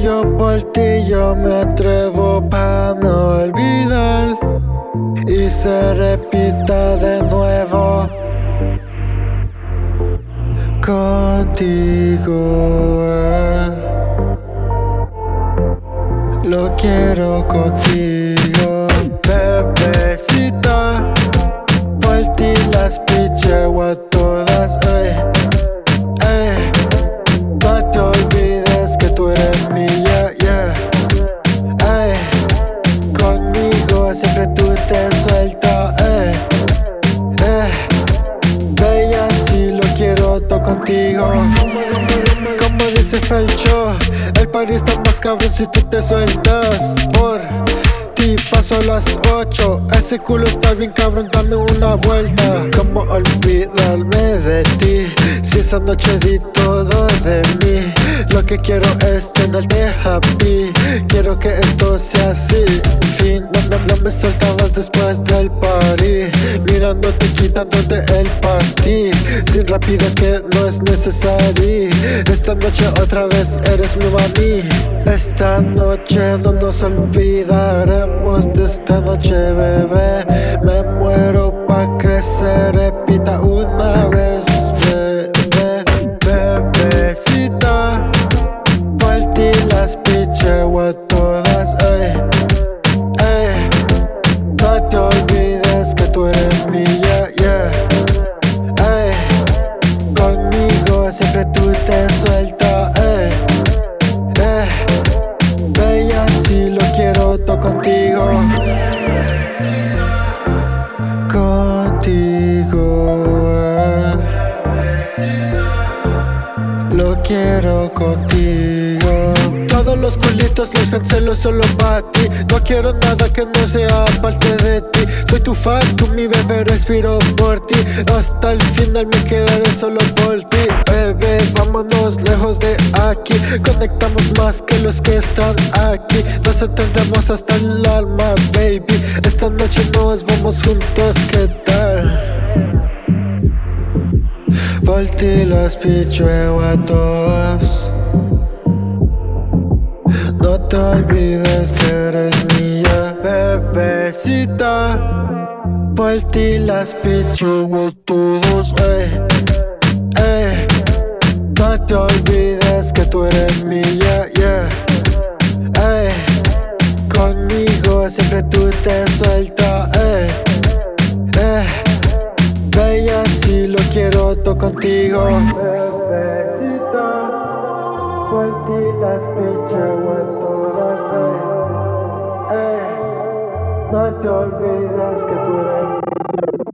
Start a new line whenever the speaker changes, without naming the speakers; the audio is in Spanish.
Yo por ti yo me atrevo para no olvidar y se repita de nuevo contigo. Lo quiero contigo, bebecita. Por ti las picheo a todas, ey. No te olvides que tú eres mía, yeah. Conmigo siempre tú te sueltas, bella, si lo quiero todo contigo. Como dice Felcho, el party está más cabrón si tú te sueltas. Por ti paso las 8, ese culo está bien cabrón, dame una vuelta. Cómo olvidarme de ti, si esa noche di todo de mí. Lo que quiero es tenerte happy, quiero que esto sea así. Fin, no me soltabas después del party, mirándote, quitándote el panty, sin rapidez que no es necesario. Esta noche otra vez eres mi mami. Esta noche no nos olvidaremos de esta noche, bebé. Me muero pa' que se repita una vez, bebé. Bebecita, por ti las picheo a todas, no te olvides que tú eres mía, yeah. Conmigo siempre tú te sueltas, bella, si lo quiero todo contigo. Contigo, lo quiero contigo. Todos los culitos los cancelo solo para ti. No quiero nada que no sea parte de ti. Soy tu fan, tú mi bebé, respiro por ti. Hasta el final me quedaré solo por ti. Bebé, vámonos lejos de aquí. Conectamos más que los que están aquí. Nos entendemos hasta el alma, baby. Esta noche nos vamos juntos, ¿qué tal? Por ti los picheo a todos. No te olvides que eres mía, bebecita. Por ti las picheo a todos, no te olvides que tú eres mía, yeah. Conmigo siempre tú te sueltas, bella, si lo quiero todo contigo. Bebecita, por ti las picheo a todas, no te olvides que tú eres mía.